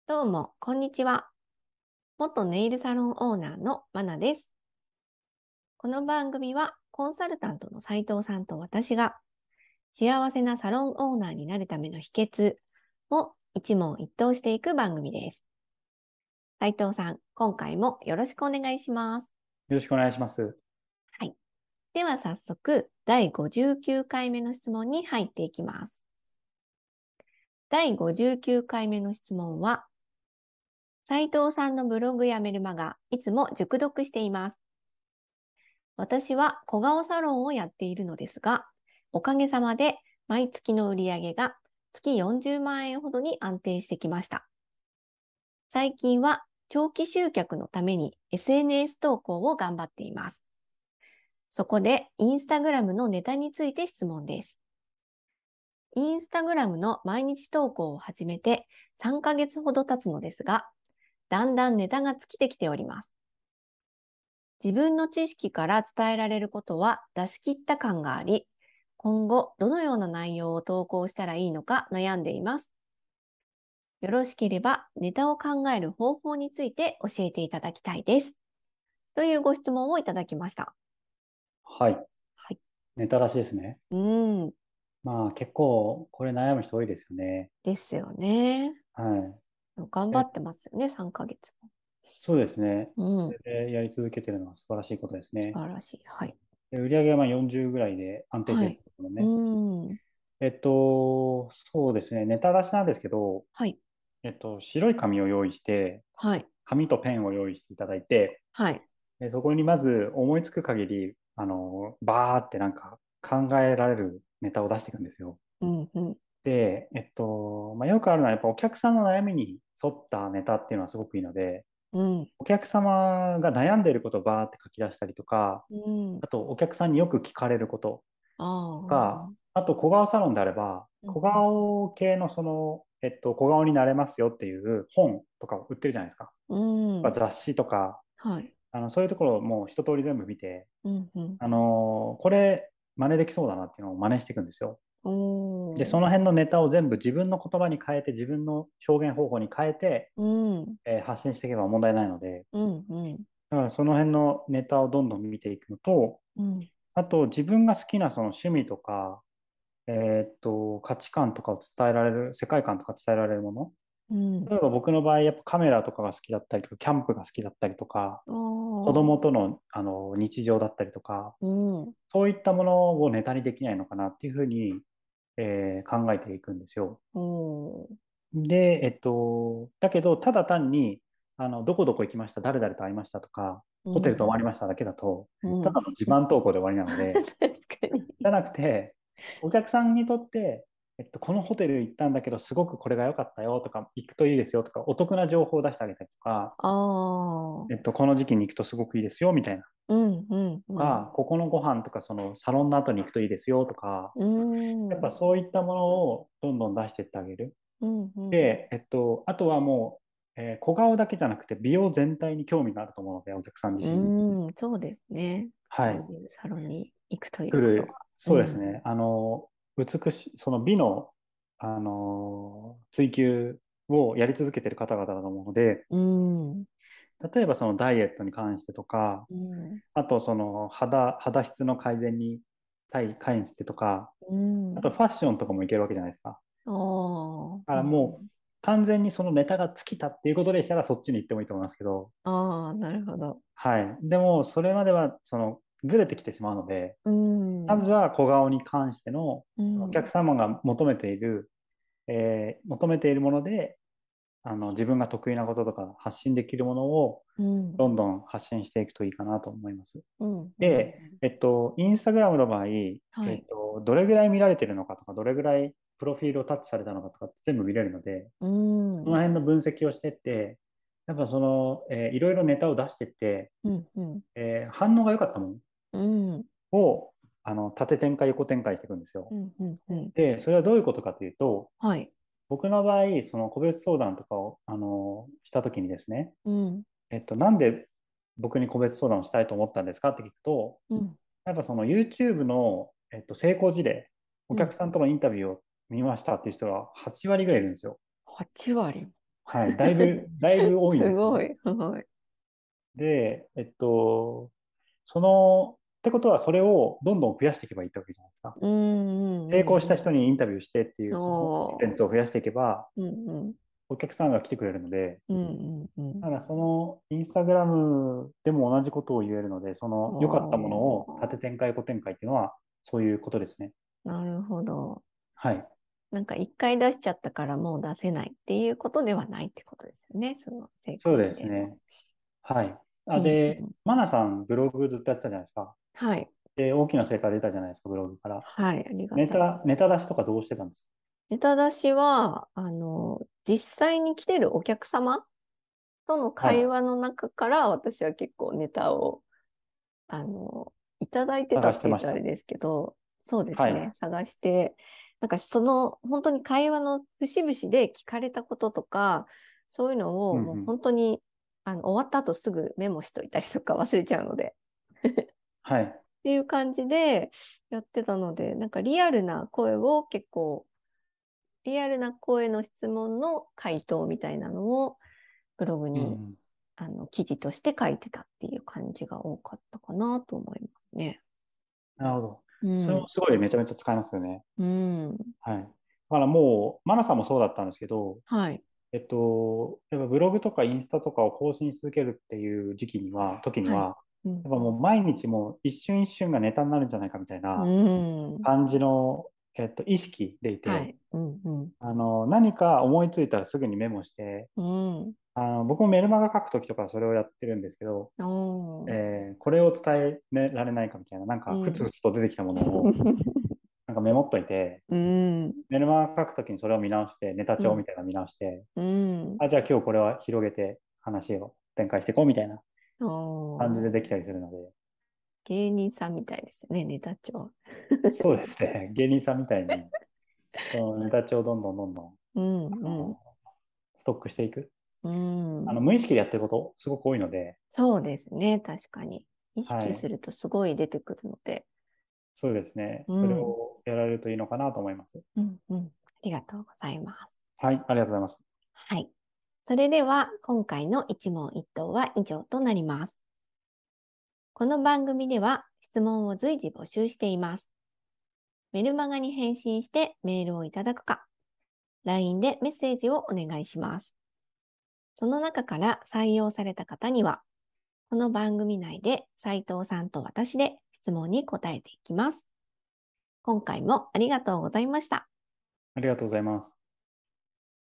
どうも、こんにちは。元ネイルサロンオーナーのマナです。この番組はコンサルタントの斉藤さんと私が幸せなサロンオーナーになるための秘訣を一問一答していく番組です。斉藤さん、今回もよろしくお願いします。 よろしくお願いします。 はい。では早速、第59回目の質問に入っていきます。第59回目の質問は、斉藤さんのブログやメルマガ、いつも熟読しています。私は小顔サロンをやっているのですが、おかげさまで毎月の売り上げが月40万円ほどに安定してきました。最近は長期集客のために SNS 投稿を頑張っています。そこでインスタグラムのネタについて質問です。インスタグラムの毎日投稿を始めて3ヶ月ほど経つのですが、だんだんネタが尽きてきております。自分の知識から伝えられることは出し切った感があり、今後どのような内容を投稿したらいいのか悩んでいます。よろしければネタを考える方法について教えていただきたいです。というご質問をいただきました。 はい。 はい。 ネタらしいですね。 ん。 まあ結構これ悩む人多いですよね。 ですよね。 は頑い。 張ってますよね、3ヶ月そうですね。 も。 それでやり続けてるのは素晴らしいことです素ね。 晴らしい。はい。 で売上はまあ40ぐらいで安定してるってはい。 こともうね。 ーん。 そうですね。ネタ出しなんですけど、 はい。 白い紙を用意して、 はい。 紙とペンを用意していただいて、 はい。 でそこにまず思いつく限り、バーってなんか考えられるネタを出していくんですよ。 うん、うん。 で、まあ、よくあるのは、やっぱお客さんの悩みに沿ったネタっていうのはすごくいいので、 うん。 お客様が悩んでいることをバーって書き出したりとか、 うん。 あとお客さんによく聞かれることあが、 あ。 あと小顔サロンであれば、小うん、うん。 顔系の小顔になれますよっていう本とかを売ってるじゃないですか。 うん。 雑誌とか、 はい。 そういうところをもう一通り全部見て、 うん、うん。 これ真似できそうだなっていうのを真似していくんですよ。で、そおー。 の辺のネタを全部自分の言葉に変えて、自分の表現方法に変えて、 うん。 発信していけば問題ないので、 うん、うん。 だからその辺のネタをどんどん見ていくのと、 うん。 あと自分が好きなその趣味とか、価値観とかを伝えられる、世界観とか伝えられるもの。 うん。 例えば僕の場合、やっぱカメラとかが好きだったりとか、キャンプが好きだったりとか、 お子ー。 供との、日常だったりとか、 うん。 そういったものをネタにできないのかなっていうふうに、考えていくんですよ。 おー。 で、だけど、ただ単に、どこどこ行きました、誰々と会いましたとか、ホテル泊うん。 まりましただけだと、 うん。 ただの自慢投稿で終わりなので、 確かに。 じゃなくて、お客さんにとって、このホテル行ったんだけど、すごくこれが良かったよとか、行くといいですよとか、お得な情報を出してあげたりとか、 ああ。 この時期に行くとすごくいいですよみたいな。 うん、うん、うん。 とか、ここのご飯とか、そのサロンの後に行くといいですよとか、 うん。 やっぱそういったものをどんどん出していってあげる。 うん、うん。 で、あとはもう、小顔だけじゃなくて美容全体に興味があると思うので、お客さん自身に。 うん、そうですね。 はい。 こういうサロンに行くという来る、 ことは。うん。 そうですね。美しい、その美の、追求をやり続けている方々だと思うので、 うん。 例えばそのダイエットに関してとか、 うん。 あとその肌質の改善に関してとか、 うん。 あとファッションとかもいけるわけじゃないですか。 ああ。 だかうらもうん。 完全にそのネタが尽きたっていうことでしたらそっちに行ってもいいと思いますけど、 ああ、なるほど。 はい。でもそれまではそのずれてきてしまうので、 うん。 まずは小顔に関してのそのお客うん。 様が求めている、求めているもので、自分が得意なこととか発信できるものをうん。 どんどん発信していくといいかなと思います。 うん。うん。 で、インスタグラムの場合、 はい。 どれぐらい見られてるのかとか、どれぐらいプロフィールをタッチされたのかとかって全部見れるので、 うん。 その辺の分析をしていって、やっぱいろいろネタを出していって、 うん。うん。 反応が良かったもうん。 のを、縦展開、横展開していくんですよ。 うん。うん。うん。 で、それはどういうことかというと、 はい。 僕の場合、その個別相談とかを、したときにですね、 うん。 なんで僕に個別相談をしたいと思ったんですかって聞くと、 うん。 やっぱその YouTube の、成功事例、おうん。 客さんとのインタビューを見ましたっていう人が8割ぐらいいるんですよ。 8割。 はい、だいぶ多いんですね。 すごい。はい。 で、ってことはそれをどんどん増やしていけばいいってわけじゃないですか。 うん成功したうん人にインタビューしてっていうん。 う、そのコンテンおー。 ツを増やしていけば、 うんうん。 お客さんが来てくれるので、 うんうんうん。 だからそのインスタグラムでも同じことを言えるので、その良かったものを縦おー。 展開、後展開っていうのはそういうことですね。 なるほど。 はい。 なんか一回出しちゃったからもう出せないっていうことではないってことですよね。その成そう功事例の。 ですね。はい。あ、 うんで、 うん。 マナさんブログずっとやってたじゃないですか。 はい。 で、大きな成果出たじゃないですか、ブログから。 はい。ありがたいこネと。 タ出しとかどうしてたんですネタ出しは、実際に来てるお客様とのか？はい。 会話の中から私は結構ネタを、あの、いただいてた探って言うしてました。 とあれですけど、そうですね。 はい。 探して、なんかその本当に会話の節々で聞かれたこととか、そういうのをもううんうん。 本当に終わった後すぐメモしといたりとか忘れちゃうので。 はい。 っていう感じでやってたので、なんかリアルな声を結構、リアルな声の質問の回答みたいなのをブログにうんうん。 記事として書いてたっていう感じが多かったかなと思いますね。 なるほど。 うん。 それもすごいめちゃめちゃ使えますよね。 うん。 はい。だからもう、マナさんもそうだったんですけど、 はい。 やっぱブログとかインスタとかを更新し続けるっていう時にはい。 は、 うん。 やっぱもう毎日もう一瞬一瞬がネタになるんじゃないかみたいうなん。 感じの、意識でいて、 はい。うん。うん。 何か思いついたらすぐにメモして、 うん。 僕もメルマガ書くときとかそれをやってるんですけど、 おー。 これを伝えられないかみたいな、なんかふつうん。 ふつと出てきたものをなんかメモっといて、 うん。 メルマガ書くときにそれを見直して、ネタうん。 帳みたいなの見直して、 うん。 あ、じゃあ今日これは広げて話を展開していこうみたいな感じでできおー。 たりするので、 芸人さんみたいですよね、ネタ帳。 そうですね、芸人さんみたいに、そのネタ帳をどんどん、 うん。うん。 ストックしていく。 うん。 無意識でやってることすごく多いので、 そうですね、確かに。意識すはい、 るとすごい出てくるので。 そうですね、それうん。 をやられるといいのかなと思います。 うん。うん。ありがとうございます。 はい、ありがとうございます。 はい。それでは、今回の一問一答は以上となります。この番組では質問を随時募集しています。メルマガに返信してメールをいただくか、LINE でメッセージをお願いします。その中から採用された方には、この番組内で斉藤さんと私で質問に答えていきます。今回もありがとうございました。 ありがとうございます。